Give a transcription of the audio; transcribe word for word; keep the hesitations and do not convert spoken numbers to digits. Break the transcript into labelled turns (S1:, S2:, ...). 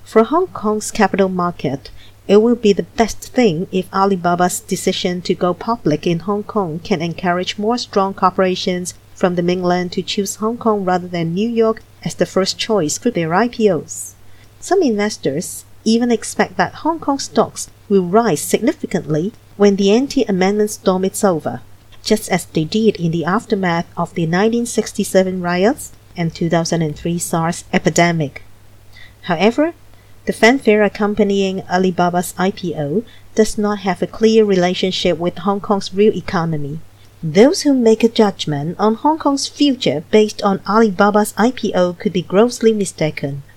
S1: For Hong Kong's capital market, it will be the best thing if Alibaba's decision to go public in Hong Kong can encourage more strong corporations from the mainland to choose Hong Kong rather than New York as the first choice for their I P Os. Some investors even expect that Hong Kong stocks will rise significantly when the anti-amendment storm is over, just as they did in the aftermath of the nineteen sixty-seven riots and two thousand three SARS epidemic. However, the fanfare accompanying Alibaba's I P O does not have a clear relationship with Hong Kong's real economy. Those who make a judgment on Hong Kong's future based on Alibaba's I P O could be grossly mistaken.